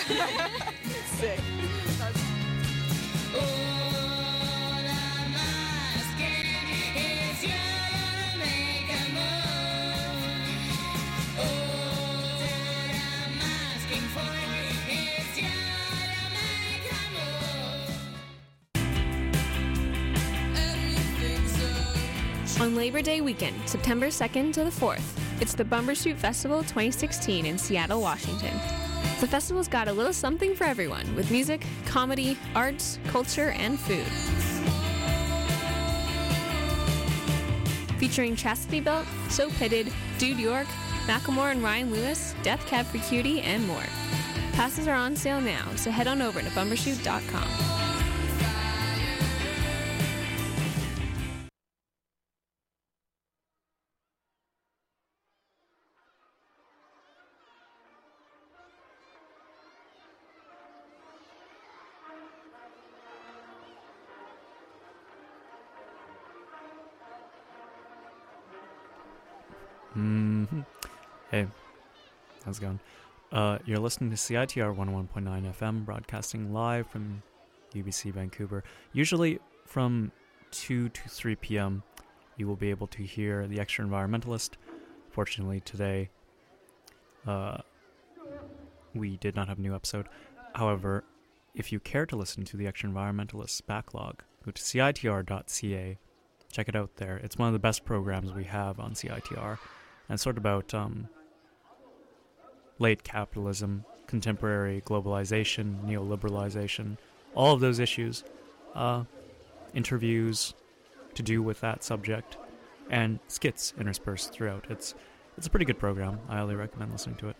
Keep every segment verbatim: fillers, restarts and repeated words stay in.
Sick. On Labor Day weekend, September second to the fourth, it's the Bumbershoot Festival twenty sixteen in Seattle, Washington. The festival's got a little something for everyone, with music, comedy, arts, culture, and food. Featuring Chastity Belt, So Pitted, Dude York, Macklemore and Ryan Lewis, Death Cab for Cutie, and more. Passes are on sale now, so head on over to bumbershoot dot com. Mm-hmm. Hey, how's it going? Uh, you're listening to C I T R one oh one point nine F M, broadcasting live from U B C Vancouver. Usually from two to three p.m. you will be able to hear The Extra Environmentalist. Fortunately, today uh, we did not have a new episode. However, if you care to listen to The Extra Environmentalist's backlog, go to C I T R dot C A. Check it out there. It's one of the best programs we have on C I T R. And it's sort of about um, late capitalism, contemporary globalization, neoliberalization, all of those issues, uh, interviews to do with that subject, and skits interspersed throughout. It's it's a pretty good program. I highly recommend listening to it.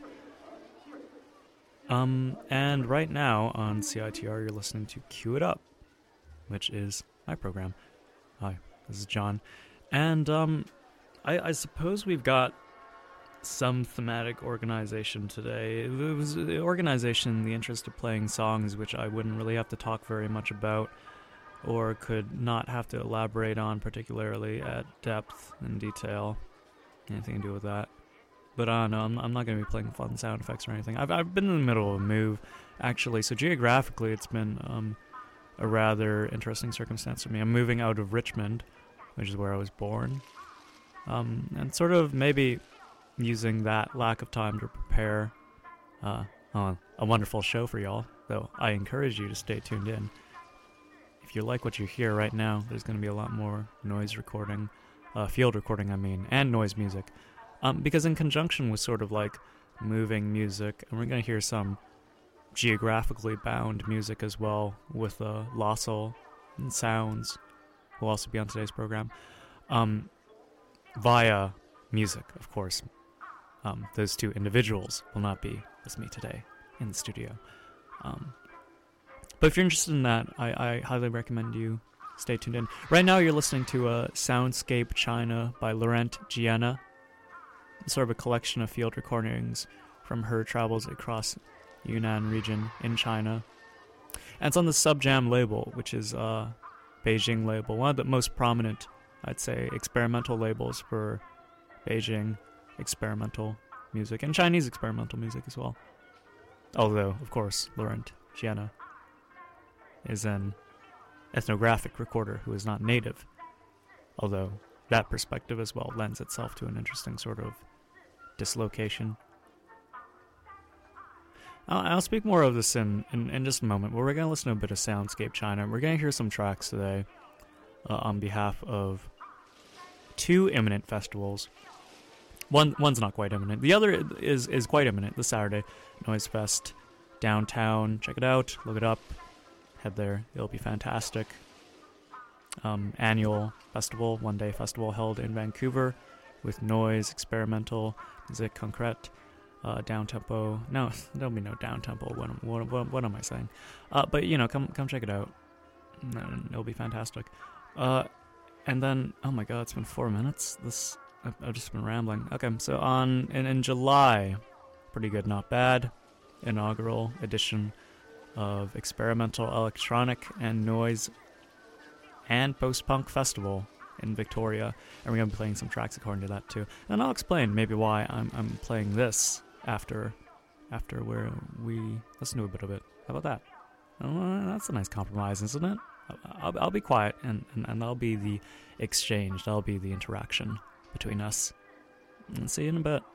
Um, and right now on C I T R, you're listening to Cue It Up, which is my program. Hi, this is John. And um, I, I suppose we've got some thematic organization today. It was the organization in the interest of playing songs which I wouldn't really have to talk very much about, or could not have to elaborate on particularly at depth and detail. Anything to do with that. But I don't know, I'm, I'm not going to be playing fun sound effects or anything. I've I've been in the middle of a move, actually, so geographically it's been um, a rather interesting circumstance for me. I'm moving out of Richmond, which is where I was born, um, and sort of maybe using that lack of time to prepare uh, oh, a wonderful show for y'all, though I encourage you to stay tuned in. If you like what you hear right now, there's going to be a lot more noise recording, uh, field recording I mean, and noise music, um, because in conjunction with sort of like moving music, and we're going to hear some geographically bound music as well with uh, Lossel and Sounds, will also be on today's program, um, via music, of course. Um, those two individuals will not be with me today in the studio. Um, but if you're interested in that, I, I highly recommend you stay tuned in. Right now you're listening to uh, Soundscape China by Laurent Gienna. It's sort of a collection of field recordings from her travels across Yunnan region in China. And it's on the Subjam label, which is a Beijing label, one of the most prominent, I'd say, experimental labels for Beijing experimental music, and Chinese experimental music as well. Although, of course, Laurent Gienna is an ethnographic recorder who is not native, although that perspective as well lends itself to an interesting sort of dislocation. I'll, I'll speak more of this in, in, in just a moment, but we're going to listen to a bit of Soundscape China. We're going to hear some tracks today uh, on behalf of two imminent festivals. One one's not quite imminent. The other is is quite imminent. This Saturday, Noise Fest downtown. Check it out. Look it up. Head there. It'll be fantastic. Um, annual festival, one day festival held in Vancouver with noise, experimental, musique concrète, uh, down tempo. No, there'll be no down tempo. What what what, what am I saying? Uh, but you know, come come check it out. It'll be fantastic. Uh, and then oh my God, it's been four minutes. This. I've just been rambling. Okay, so on in, in July, pretty good, not bad, inaugural edition of Experimental Electronic and Noise and Post-Punk Festival in Victoria, and we're going to be playing some tracks according to that too. And I'll explain maybe why I'm I'm playing this after after where we listen to a bit of it. How about that? Oh, that's a nice compromise, isn't it? I'll, I'll be quiet, and, and, and I'll be the exchange. I'll be the interaction between us. And see you in a bit.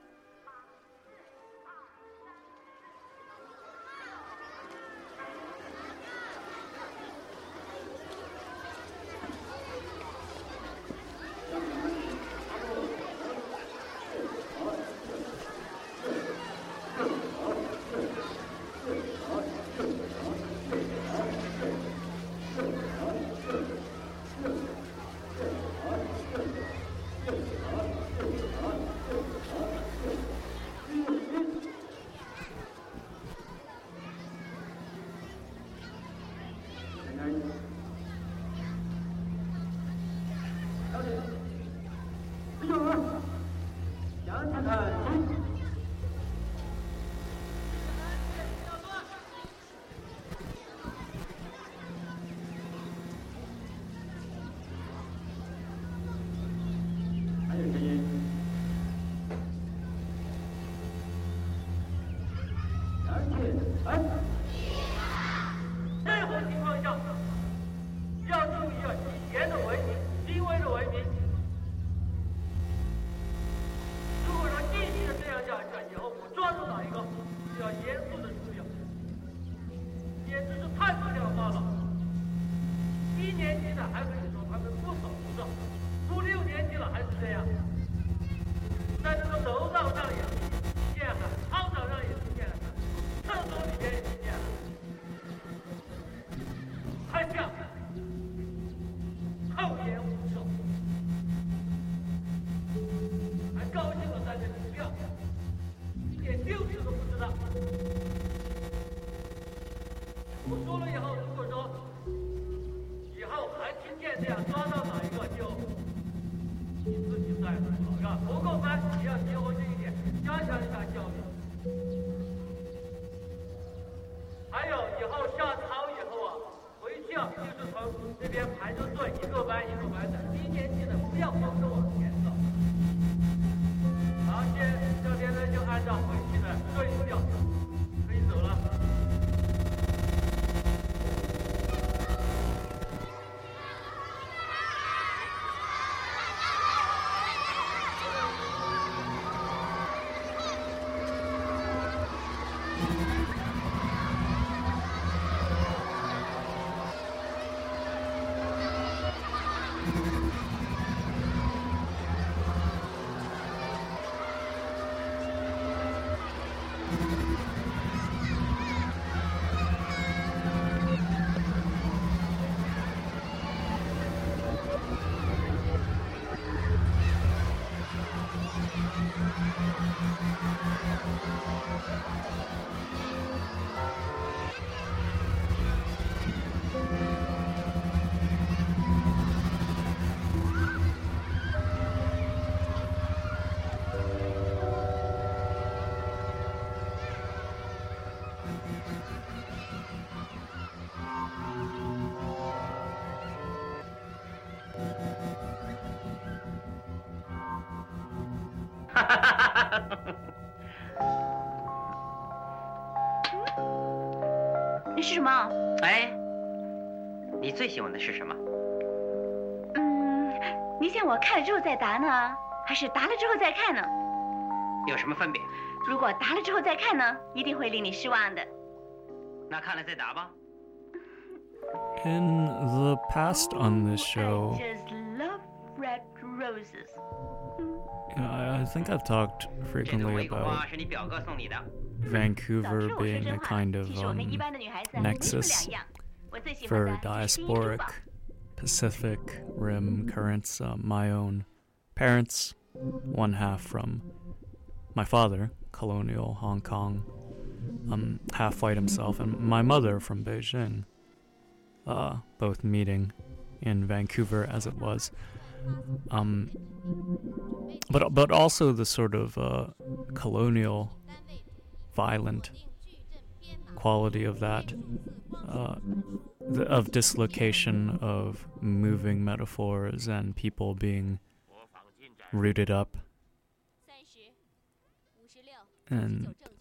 那是什么？ 哎，你最喜欢的是什么？ 嗯，你想我看了之后再答呢，还是答了之后再看呢？ 有什么分别？ 如果答了之后再看呢，一定会令你失望的。 那看了再答吧。 In the past on this show, I just love red roses. you know, I, I think I've talked 这朵 frequently 玫瑰花 about 是你表哥送你的。 Vancouver being a kind of um, nexus for diasporic Pacific Rim currents. Uh, my own parents, one half from my father, colonial Hong Kong, um, half white himself, and my mother from Beijing, uh, both meeting in Vancouver as it was. Um, but but also the sort of uh, colonial, violent quality of that, uh, the, of dislocation of moving metaphors and people being rooted up and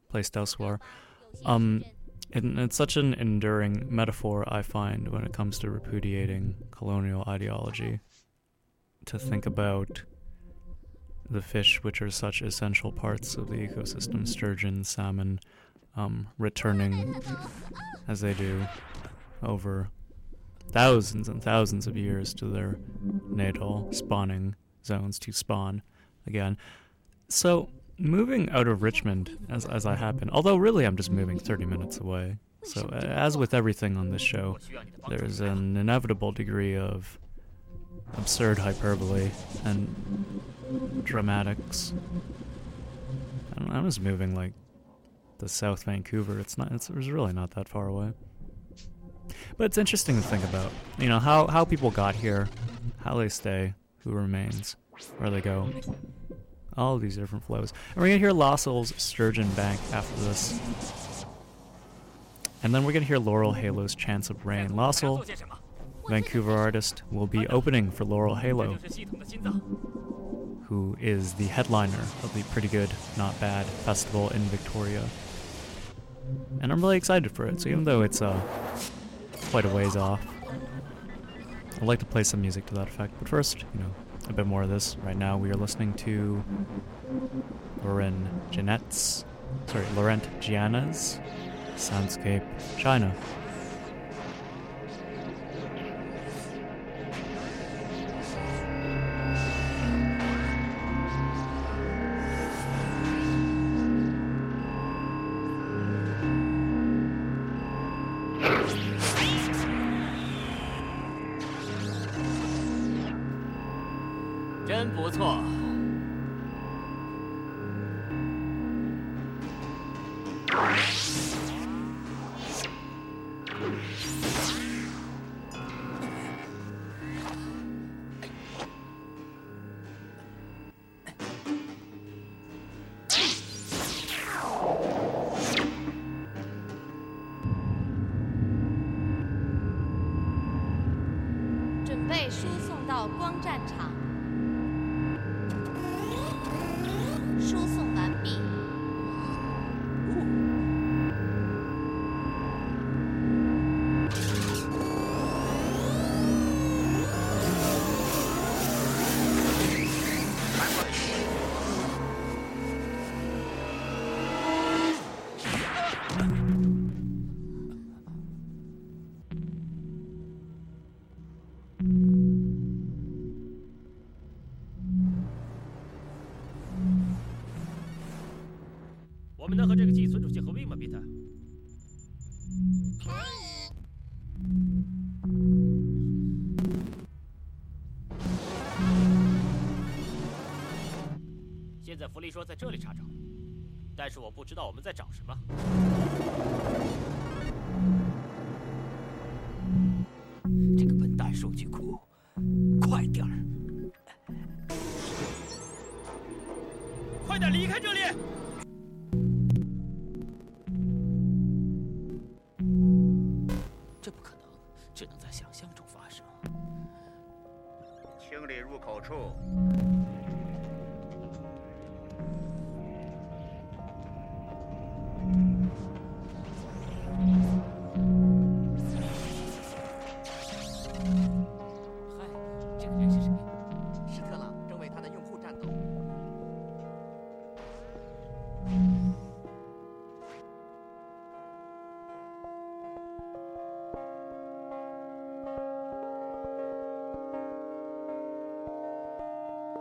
placed elsewhere. Um, and it's such an enduring metaphor, I find, when it comes to repudiating colonial ideology, to think about the fish which are such essential parts of the ecosystem, sturgeon, salmon, um, returning as they do over thousands and thousands of years to their natal spawning zones to spawn again. So, moving out of Richmond, as as I have been, although really I'm just moving thirty minutes away, so uh, as with everything on this show, there's an inevitable degree of absurd hyperbole and dramatics. I don't know, I'm just moving like to South Vancouver. It's not. It's, it's really not that far away. But it's interesting to think about, you know, how, how people got here, how they stay, who remains, where they go, all of these different flows. And we're going to hear Lossel's Sturgeon Bank after this. And then we're going to hear Laurel Halo's Chance of Rain. Lossel, Vancouver artist, will be opening for Laurel Halo, who is the headliner of the Pretty Good, Not Bad festival in Victoria. And I'm really excited for it, so even though it's uh, quite a ways off, I'd like to play some music to that effect. But first, you know, a bit more of this. Right now we are listening to Laurent Jeanette's, sorry, Laurent Giana's Soundscape China. 真不错。 准备输送到光战场。 输送完毕。 我们能和这个季村主席合并吗，比特？ 可以。 现在弗利说在这里查找，但是我不知道我们在找什么。这个笨蛋数据库，快点儿！快点离开这里！ 这不可能，只能在想象中发生。 清理入口处。 嗨，这个人是谁？ 史特朗正为他的用户战斗。 我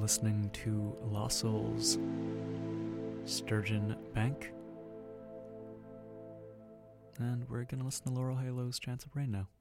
listening to La Soul's Sturgeon Bank. And we're going to listen to Laurel Halo's Chance of Rain now.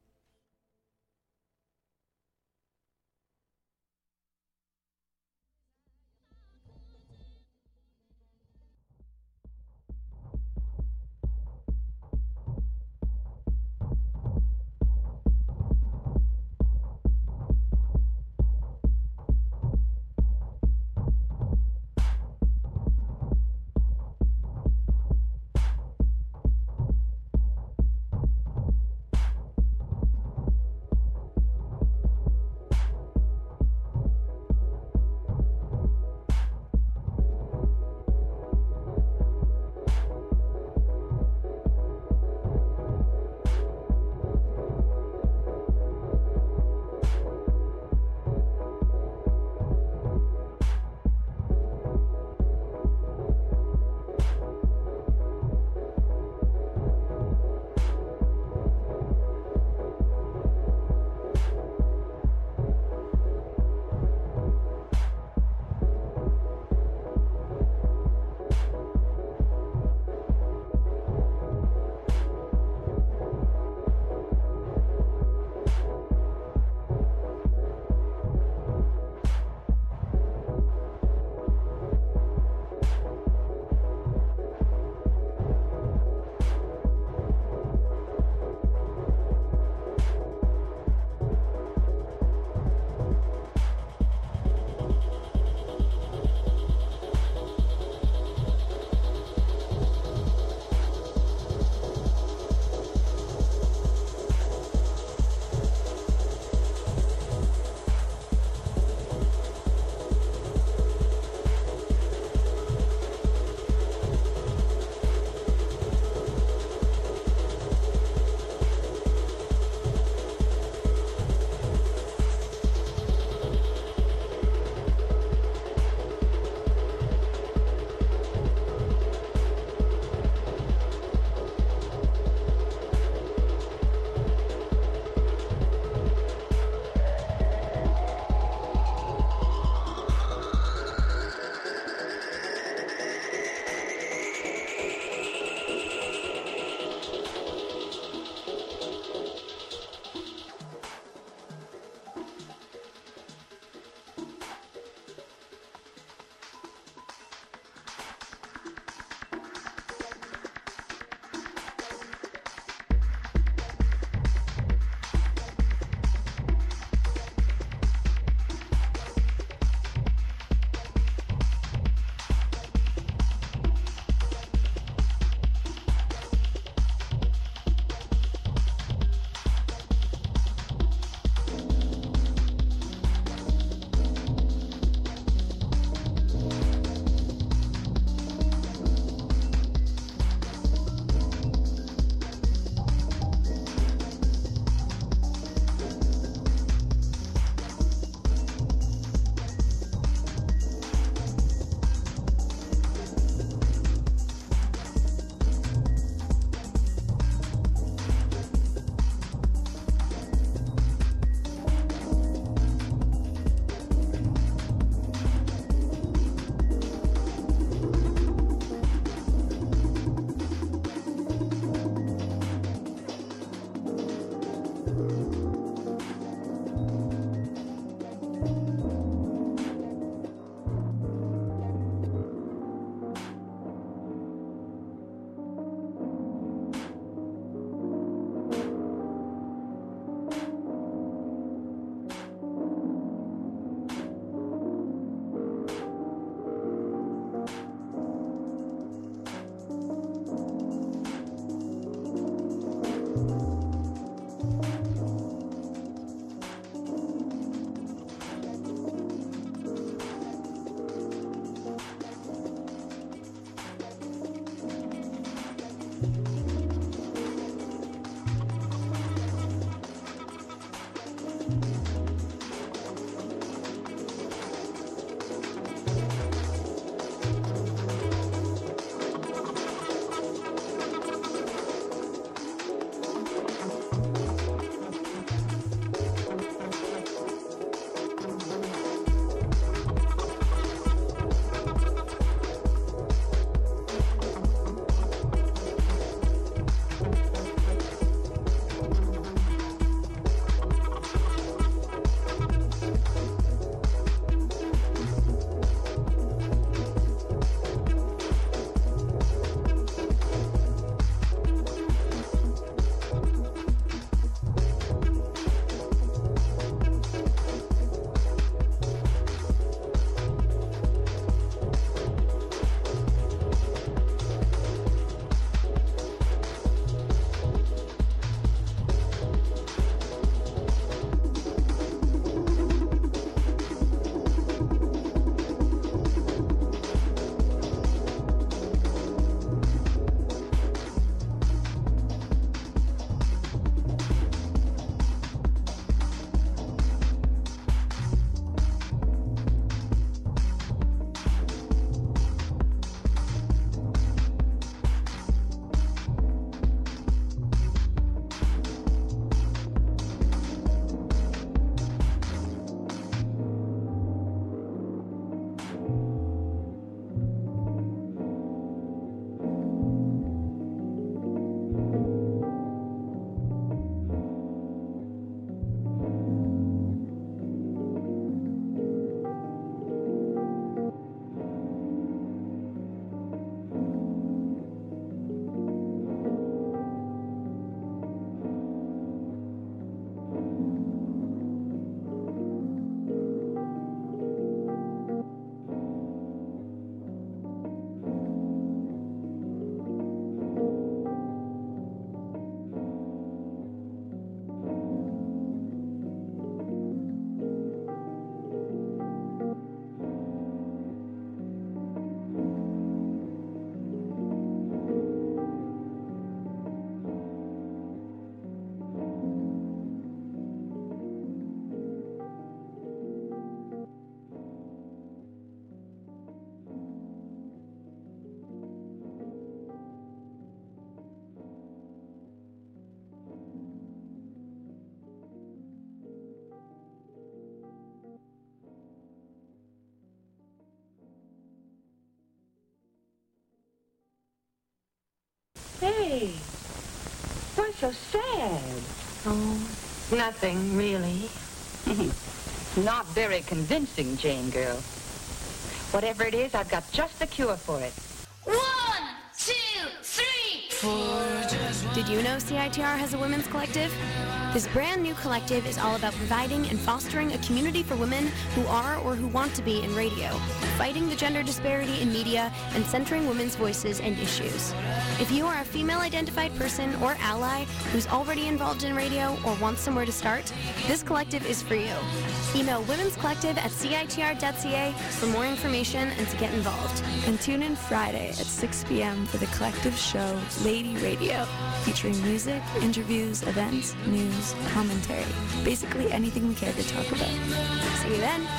Hey, why so sad? Oh, nothing really. Not very convincing, Jane girl. Whatever it is, I've got just the cure for it. One, two, three, four. Did you know C I T R has a women's collective? This brand new collective is all about providing and fostering a community for women who are or who want to be in radio, fighting the gender disparity in media, and centering women's voices and issues. If you are a female-identified person or ally who's already involved in radio or wants somewhere to start, this collective is for you. Email women's collective at C I T R dot C A for more information and to get involved. And tune in Friday at six p.m. for the collective show Lady Radio, featuring music, interviews, events, news, commentary, basically anything we care to talk about. See you then.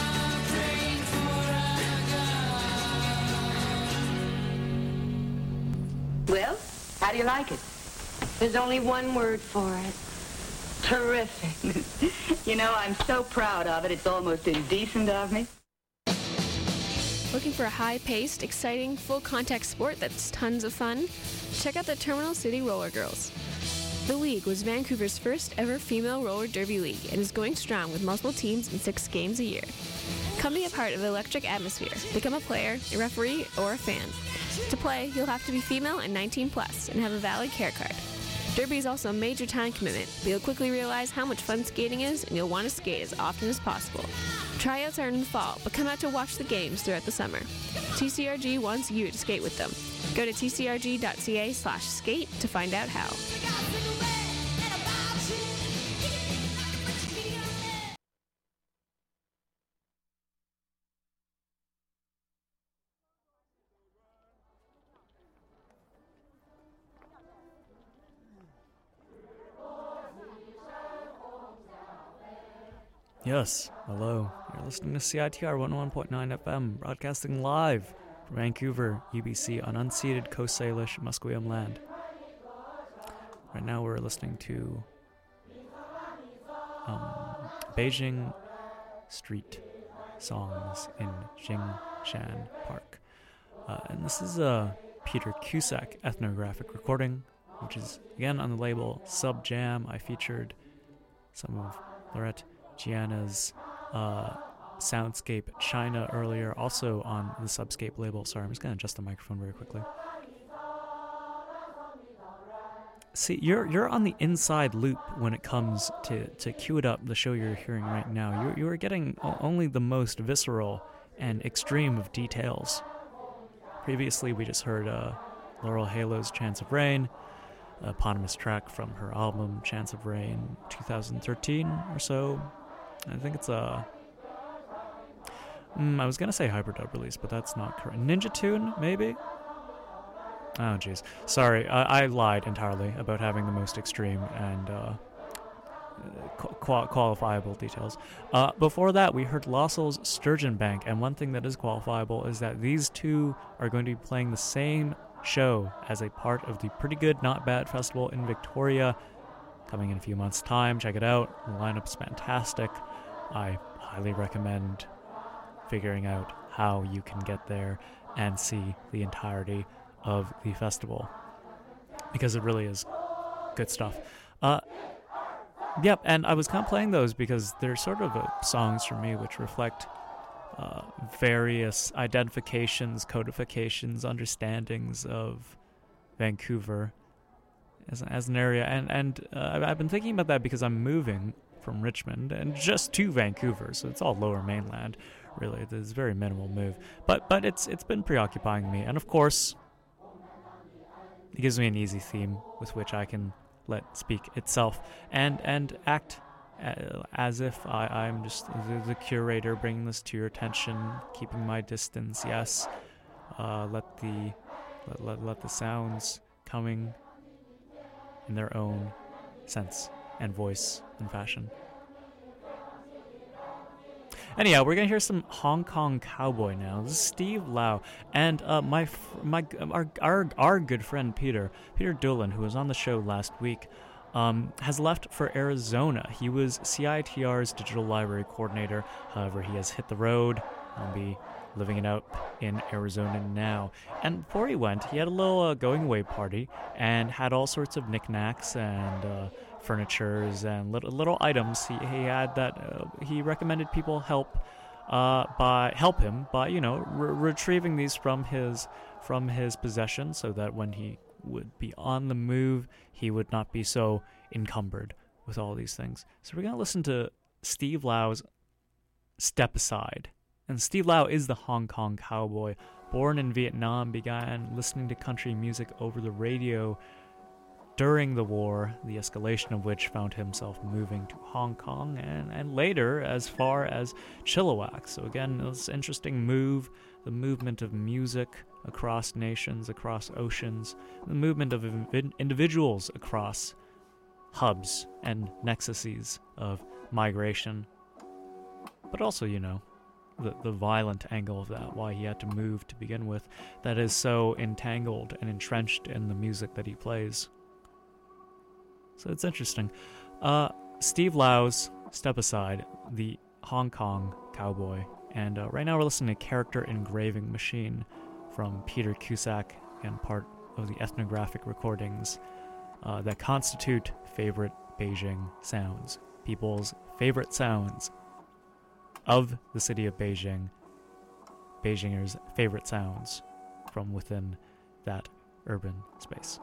Well, how do you like it? There's only one word for it. Terrific. You know, I'm so proud of it, it's almost indecent of me. Looking for a high-paced, exciting, full-contact sport that's tons of fun? Check out the Terminal City Roller Girls. The league was Vancouver's first ever female roller derby league and is going strong with multiple teams and six games a year. Come be a part of the electric atmosphere. Become a player, a referee, or a fan. To play, you'll have to be female and nineteen plus and have a valid care card. Derby is also a major time commitment, but you'll quickly realize how much fun skating is and you'll want to skate as often as possible. Tryouts are in the fall, but come out to watch the games throughout the summer. T C R G wants you to skate with them. Go to T C R G dot C A slash skate to find out how. Yes, hello. You're listening to C I T R one oh one point nine F M, broadcasting live from Vancouver, U B C, on unceded Coast Salish Musqueam land. Right now we're listening to um, Beijing Street songs in Jingshan Park. Uh, and this is a Peter Cusack ethnographic recording, which is, again, on the label Sub Jam. I featured some of Lorette Gianna's uh, Soundscape China earlier, also on the Subscape label. Sorry, I'm just going to adjust the microphone very quickly. See, you're you're on the inside loop when it comes to, to Cue It Up, the show you're hearing right now. You're, you're getting only the most visceral and extreme of details. Previously, we just heard uh, Laurel Halo's Chance of Rain, an eponymous track from her album Chance of Rain two thousand thirteen or so. I think it's a... Mm, I was going to say Hyperdub release, but that's not correct. Ninja Tune, maybe? Oh, jeez. Sorry, I, I lied entirely about having the most extreme and uh, qual- qualifiable details. Uh, before that, we heard Lossel's Sturgeon Bank, and one thing that is qualifiable is that these two are going to be playing the same show as a part of the Pretty Good Not Bad Festival in Victoria, coming in a few months' time. Check it out. The lineup's fantastic. I highly recommend figuring out how you can get there and see the entirety of the festival, because it really is good stuff. Uh, yep, and I was kind of playing those because they're sort of uh, songs for me which reflect uh, various identifications, codifications, understandings of Vancouver as, as an area. And, and uh, I've been thinking about that because I'm moving from Richmond and just to Vancouver, so it's all lower mainland, really. It's a very minimal move. But but it's it's been preoccupying me, and of course, it gives me an easy theme with which I can let speak itself and and act uh, as if I, I'm just the, the curator bringing this to your attention, keeping my distance, yes. Uh, let the let, let, let the sounds coming in their own sense and voice and fashion. Anyhow, we're gonna hear some Hong Kong Cowboy now. This is Steve Lau, and uh, my my our, our our good friend Peter Peter Doolan, who was on the show last week, um, has left for Arizona. He was C I T R's digital library coordinator. However, he has hit the road. I'll be living it out in Arizona now. And before he went, he had a little uh, going away party and had all sorts of knickknacks and uh, furnitures and little, little items he, he had that uh, he recommended people help uh, by help him by you know re- retrieving these from his from his possession, so that when he would be on the move, he would not be so encumbered with all these things. So we're gonna listen to Steve Lau's "Step Aside." And Steve Lau is the Hong Kong cowboy. Born in Vietnam, began listening to country music over the radio during the war, the escalation of which found himself moving to Hong Kong and, and later as far as Chilliwack. So again, this interesting move, the movement of music across nations, across oceans, the movement of inv- individuals across hubs and nexuses of migration. But also, you know, the, the violent angle of that, why he had to move to begin with, that is so entangled and entrenched in the music that he plays. So it's interesting. Uh, Steve Lau's "Step Aside," the Hong Kong cowboy. And uh, right now we're listening to "Character Engraving Machine" from Peter Cusack, and part of the ethnographic recordings uh, that constitute favorite Beijing sounds. People's favorite sounds of the city of Beijing. Beijingers' favorite sounds from within that urban space.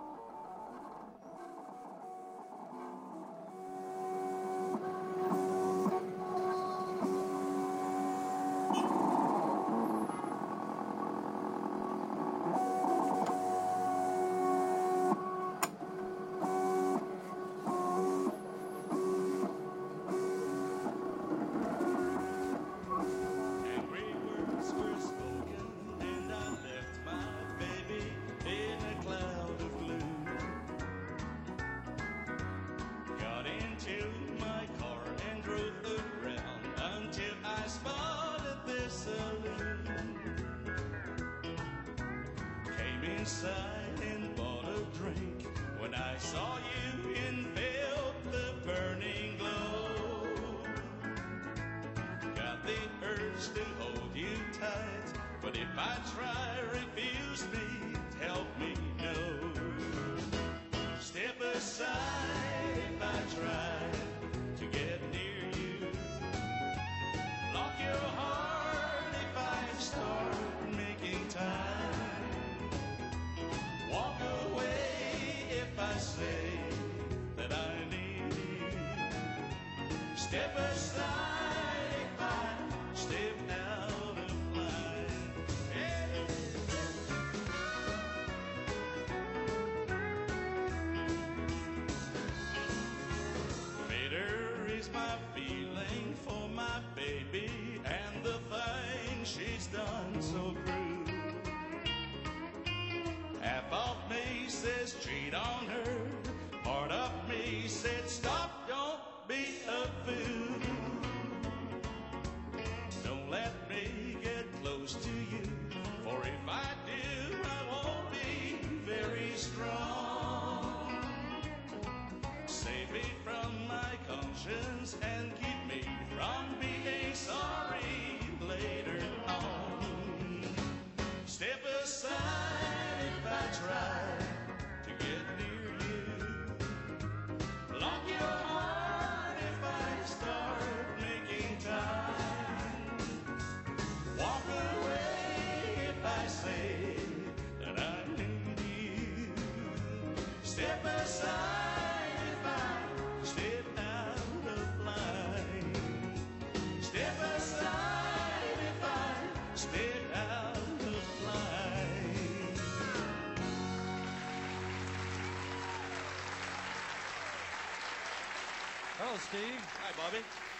Hello, Steve. Hi, Bobby.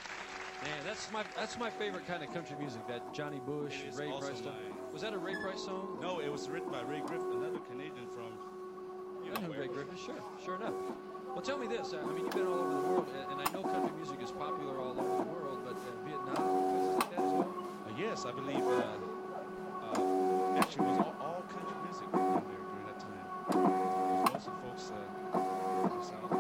Man, that's my that's my favorite kind of country music. That Johnny Bush, Ray Price. My... Was that a Ray Price song? No, it was written by Ray Griffith, another Canadian from. You I know Ray Griffith. Sure, sure enough. Well, tell me this. I mean, you've been all over the world, and I know country music is popular all over the world, but uh, Vietnam, places like that as well. Uh, yes, I believe. Uh, uh, actually, it was all, all country music in there during that time. There's lots of folks uh, from the South.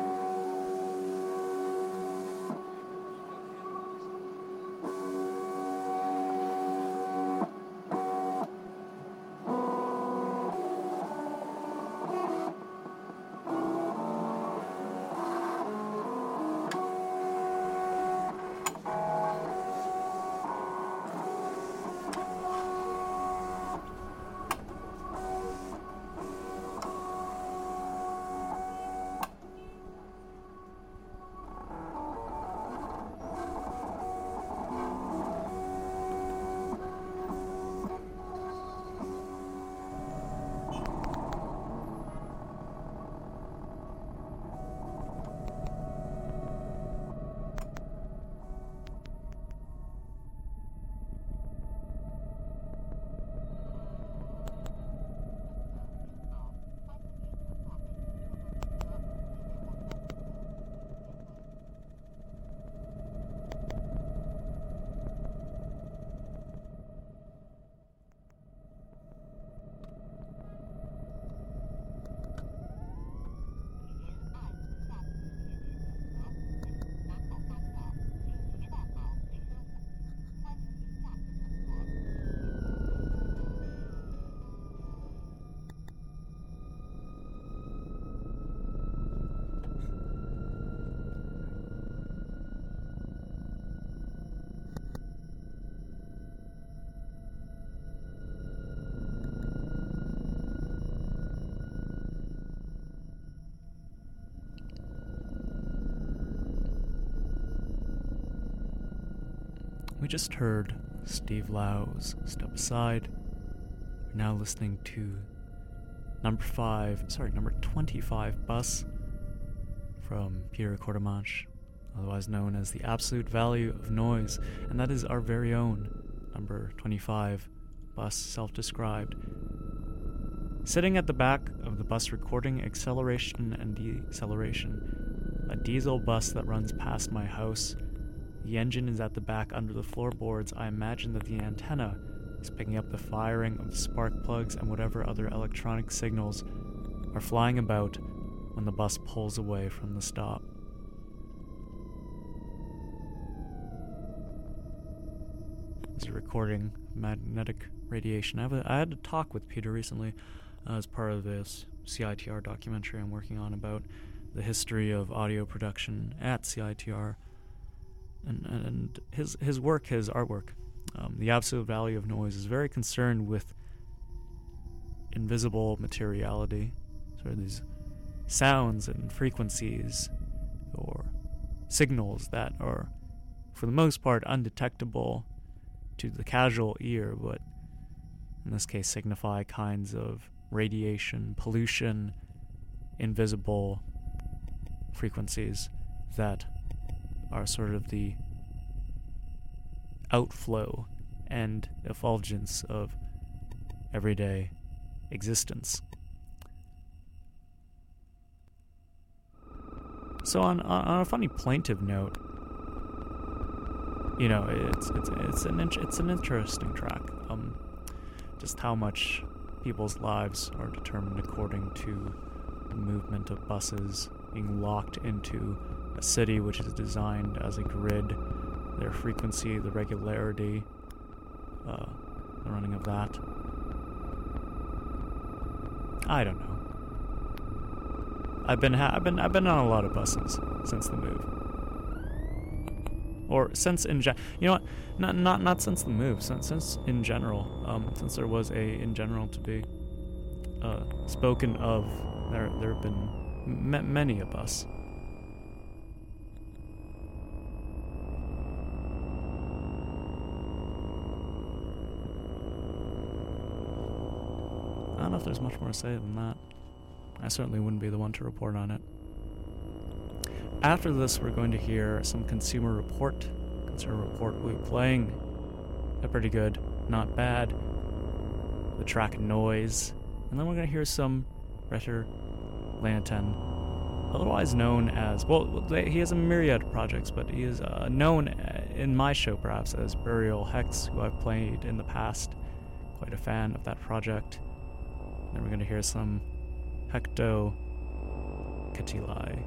We just heard Steve Lau's Step Aside. We're now listening to number five, sorry, number twenty-five Bus from Peter Quartermanche, otherwise known as The Absolute Value of Noise, and that is our very own number twenty-five Bus, self-described. Sitting at the back of the bus recording acceleration and deceleration, a diesel bus that runs past my house. The engine is at the back under the floorboards. I imagine that the antenna is picking up the firing of the spark plugs and whatever other electronic signals are flying about when the bus pulls away from the stop. This is recording magnetic radiation. I, have a, I had a talk with Peter recently uh, as part of this C I T R documentary I'm working on about the history of audio production at C I T R. And, and his his work, his artwork, um, The Absolute Value of Noise, is very concerned with invisible materiality, sort of these sounds and frequencies or signals that are, for the most part, undetectable to the casual ear, but in this case signify kinds of radiation, pollution, invisible frequencies that are sort of the outflow and effulgence of everyday existence. So on, on, on a funny plaintive note, you know, it's it's it's an int- it's an interesting track. Um, just how much people's lives are determined according to the movement of buses being locked into a city which is designed as a grid, their frequency, the regularity, uh, the running of that. I don't know. I've been ha- I've been I've been on a lot of buses since the move, or since in gen- you know what? Not not not since the move. Since since in general, um, since there was a in general to be uh, spoken of, there there have been m- many a bus. I don't know if there's much more to say than that. I certainly wouldn't be the one to report on it. After this, we're going to hear some Consumer Report. Consumer Report will be playing. They're pretty good, not bad. The track Noise. And then we're going to hear some Retter Lantern, otherwise known as, well, they, he has a myriad of projects, but he is uh, known in my show perhaps as Burial Hex, who I've played in the past. Quite a fan of that project. Then we're going to hear some Hecto Katilai.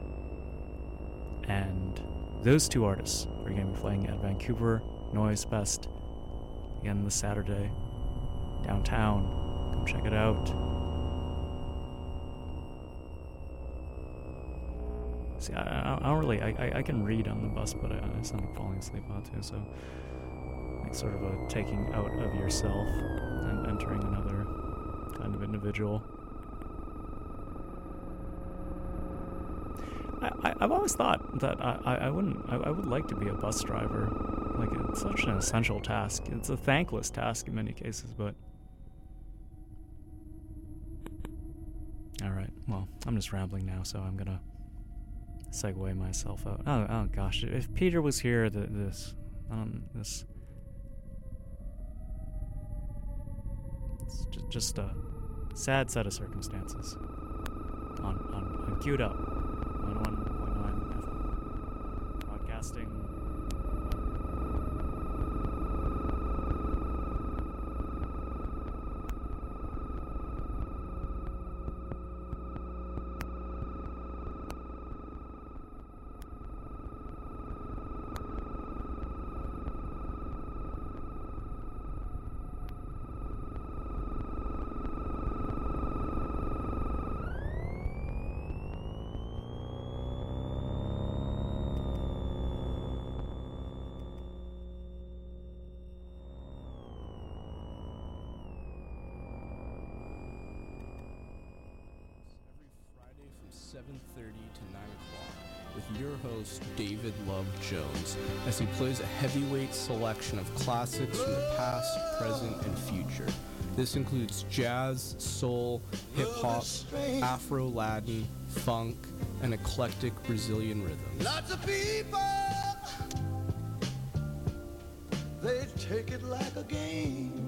And those two artists are going to be playing at Vancouver Noise Fest again this Saturday downtown. Come check it out. See, I, I don't really, I, I, I can read on the bus, but I, I sound like falling asleep out too, so like sort of a taking out of yourself and entering another kind of individual. I, I, I've always thought that I, I, I wouldn't, I, I would like to be a bus driver. Like, it's such an essential task. It's a thankless task in many cases, but... Alright, well, I'm just rambling now, so I'm gonna segue myself out. Oh, oh gosh, if Peter was here, the, this, um, this... It's just, just a sad set of circumstances. On, on, on Queued Up. one oh one point nine F M. Broadcasting. seven thirty to nine o'clock with your host, David Love Jones, as he plays a heavyweight selection of classics from the past, present, and future. This includes jazz, soul, hip-hop, Afro-Latin, funk, and eclectic Brazilian rhythms. Lots of people, they take it like a game.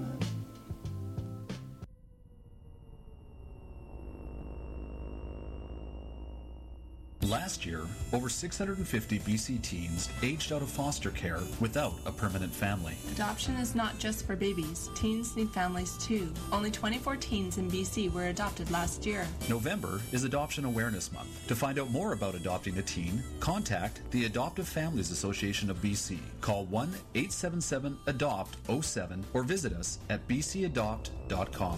Last year, over six hundred fifty B C teens aged out of foster care without a permanent family. Adoption is not just for babies. Teens need families too. Only twenty-four teens in B C were adopted last year. November is Adoption Awareness Month. To find out more about adopting a teen, contact the Adoptive Families Association of B C. Call one eight seven seven adopt oh seven or visit us at b c adopt dot com.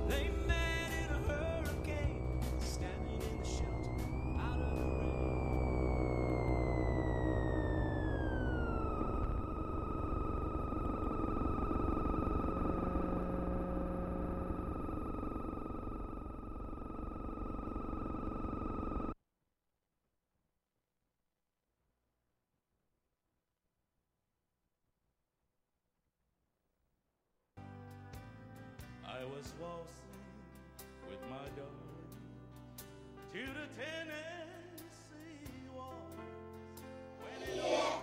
I was waltzing with my darling to the Tennessee waltz. When it all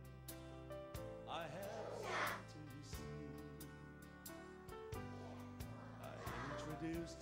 I had something to see. I introduced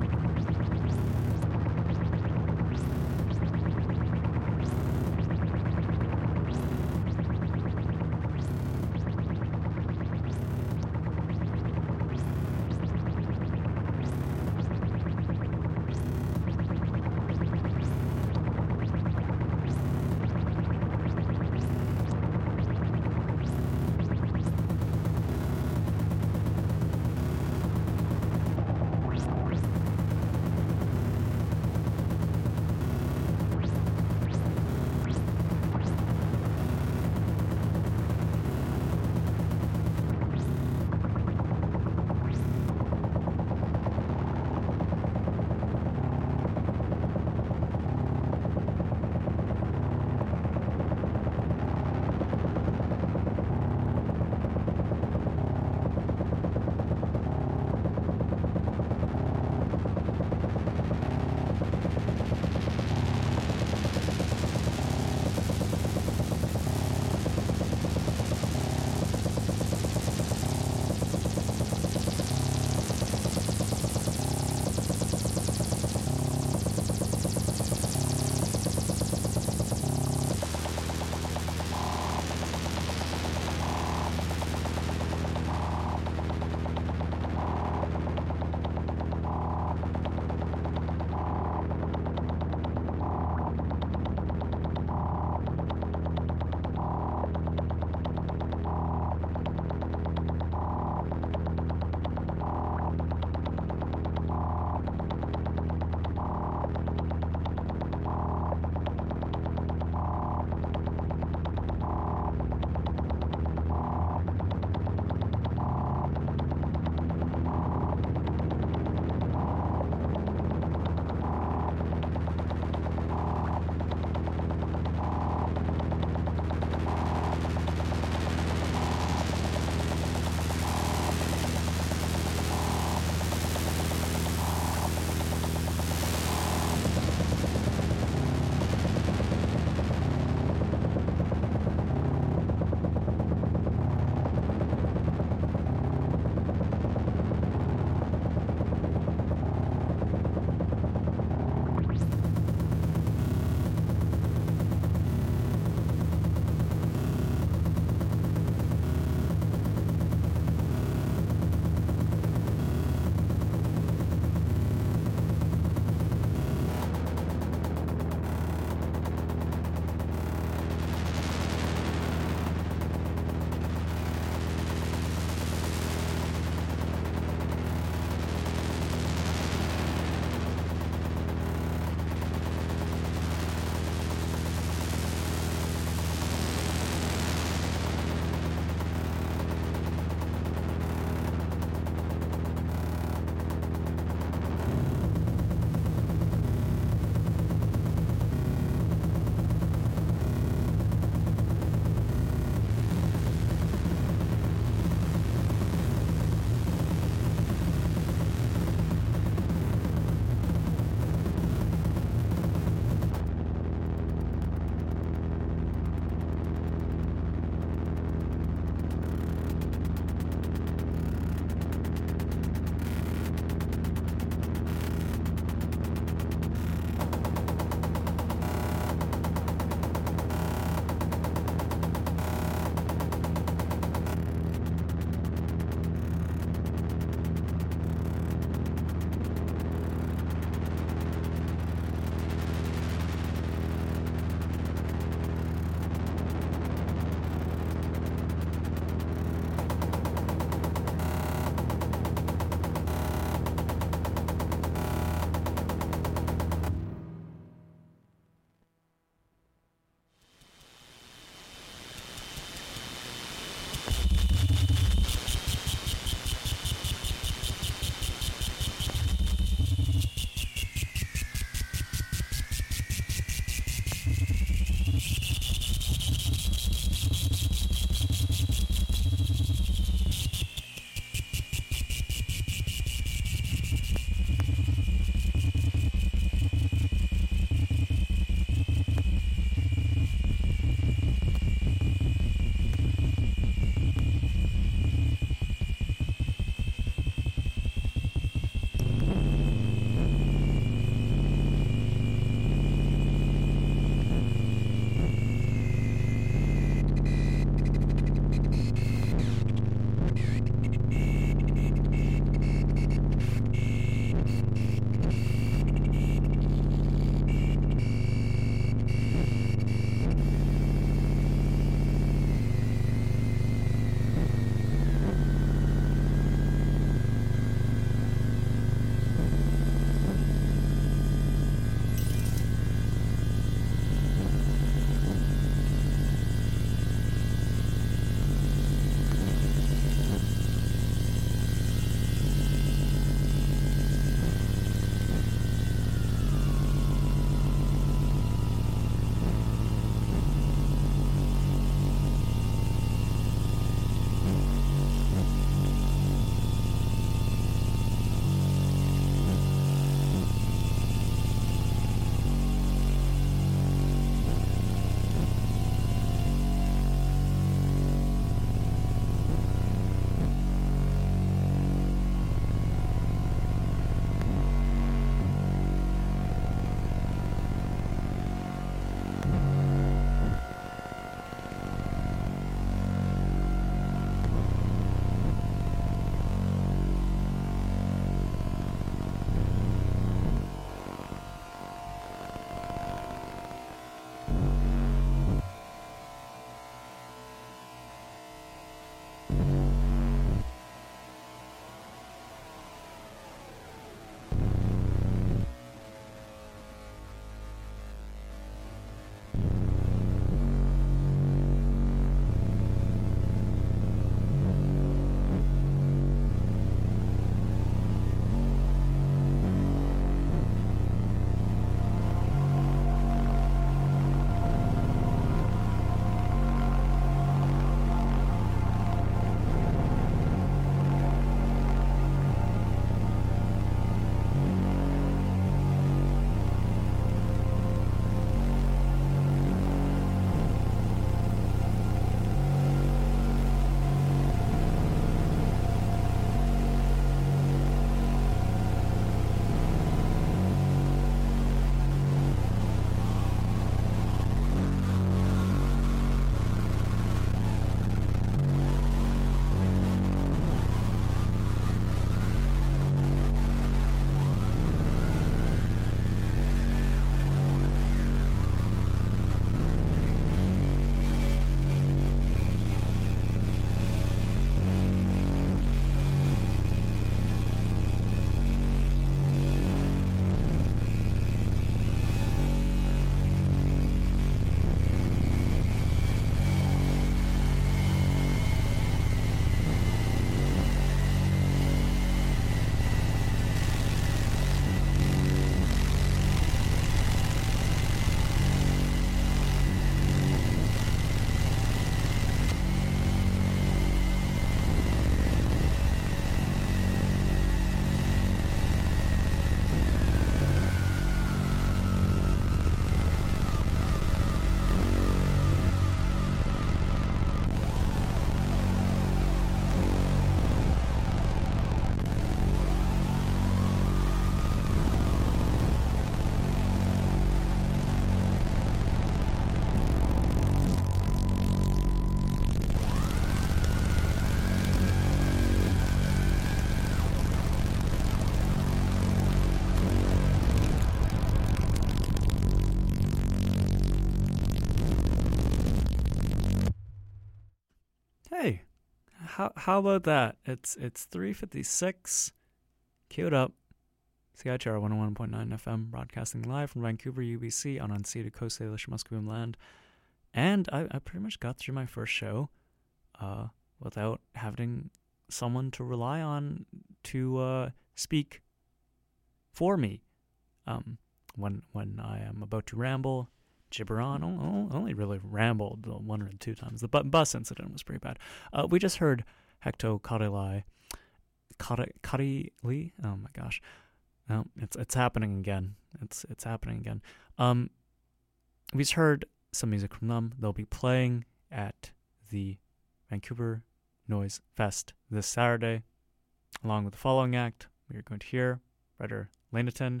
Hey, how how about that? It's it's three fifty-six. Cue it up. C I T R one oh one point nine F M, broadcasting live from Vancouver, U B C, on unceded Coast Salish Musqueam land. And I, I pretty much got through my first show uh, without having someone to rely on to uh, speak for me. Um, when when I am about to ramble, gibber on, I only really rambled one or two times. The bus incident was pretty bad. Uh, we just heard Hecto Karilai. Karili? Oh my gosh. No, it's it's happening again. It's it's happening again. Um, we just heard some music from them. They'll be playing at the Vancouver Noise Fest this Saturday. Along with the following act, we are going to hear Reder Laneton,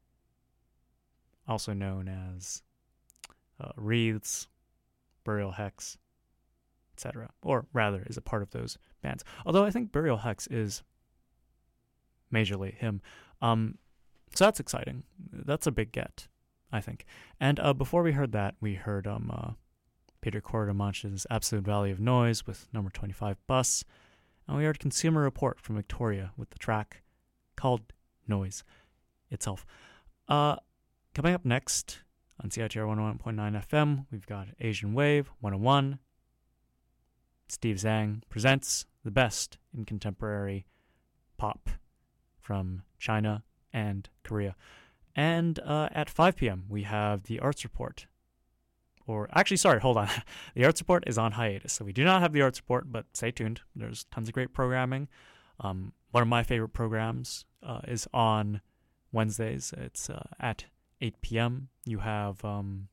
also known as uh, Wreaths, Burial Hex, et cetera. Or rather, is a part of those bands. Although I think Burial Hex is majorly him. Um, so that's exciting. That's a big get, I think. And uh, before we heard that, we heard um, uh, Peter Cordamanch's Absolute Valley of Noise with number twenty-five Bus. And we heard Consumer Report from Victoria with the track called Noise itself. Uh, coming up next on C I T R one oh one point nine F M, we've got Asian Wave one oh one. Steve Zhang presents the best in contemporary pop from China and Korea. And uh, at five p.m., we have the Arts Report. Or, actually, sorry, hold on. The Arts Report is on hiatus, so we do not have the Arts Report, but stay tuned. There's tons of great programming. Um, one of my favorite programs uh, is on Wednesdays. It's uh, at eight p.m. You have um,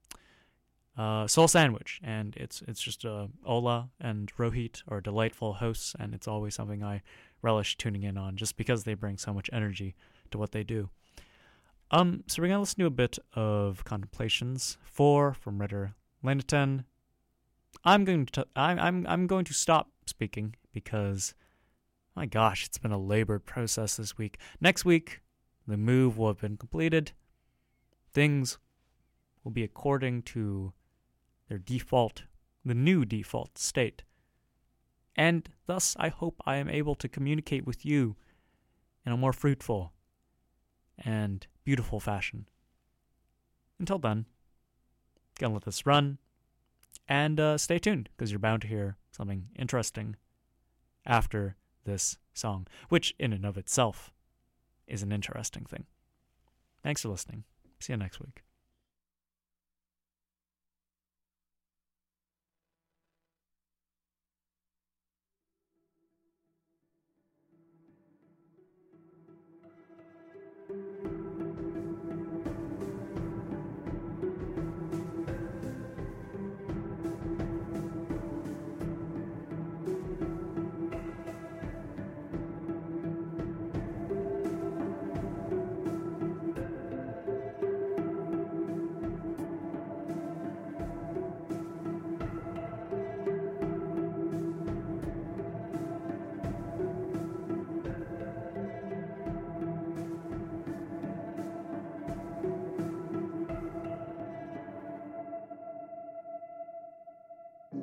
uh, Soul Sandwich, and it's it's just uh, Ola and Rohit are delightful hosts, and it's always something I relish tuning in on just because they bring so much energy to what they do. Um, so we're going to listen to a bit of Contemplations four from Reder Laneton. I'm going to I'm I'm I'm going to stop speaking because, my gosh, it's been a labored process this week. Next week, the move will have been completed. Things will be according to their default, the new default state. And thus, I hope I am able to communicate with you in a more fruitful and beautiful fashion. Until then, gonna let this run, and uh, stay tuned, because you're bound to hear something interesting after this song, which in and of itself is an interesting thing. Thanks for listening. See you next week.